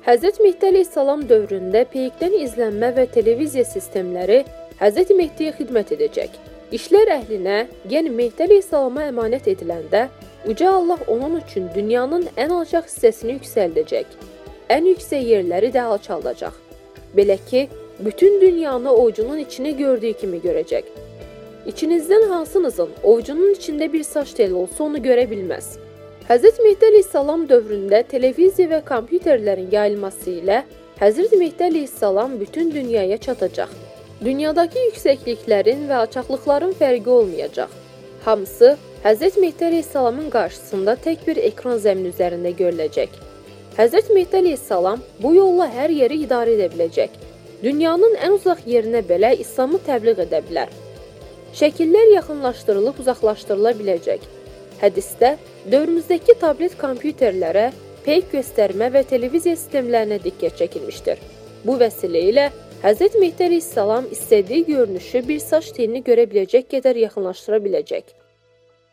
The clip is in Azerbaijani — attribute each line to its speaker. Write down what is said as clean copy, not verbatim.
Speaker 1: Hz. Mehdi əleyhissalam dövründə peykdən izlənmə və televiziya sistemləri Hz. Mehdiyə xidmət edəcək. İşlər əhlinə, yəni Mehdi əleyhissalama əmanət ediləndə, Uca Allah onun üçün dünyanın ən alçaq hissəsini yüksəldəcək. Ən yüksək yerləri də alçaldacaq. Belə ki, bütün dünyanı ovucunun içini gördüyü kimi görəcək. İçinizdən hansınızın ovucunun içində bir saç teli olsa onu görə bilməz. Hz. Mehdi əleyhissalam dövründə televiziya və kompüterlərin yayılması ilə Hz. Mehdi əleyhissalam bütün dünyaya çatacaq. Dünyadakı yüksəkliklərin və alçaqlıqların fərqi olmayacaq. Hamısı Hz. Mehdi əleyhissalamın qarşısında tək bir ekran zəmini üzərində görüləcək. Hz. Mehdi əleyhissalam bu yolla hər yeri idarə edə biləcək. Dünyanın ən uzaq yerinə belə İslamı təbliğ edə bilər. Şəkillər yaxınlaşdırılıb uzaqlaşdırıla biləcək. Hədisdə dövrümüzdəki tablet kompüterlərə, peyk göstərmə və televiziya sistemlərinə diqqət çəkilmişdir. Bu vəsilə ilə Hz. Mehdi əleyhissalam istədiyi görünüşü bir saç telini görə biləcək qədər yaxınlaşdıra biləcək.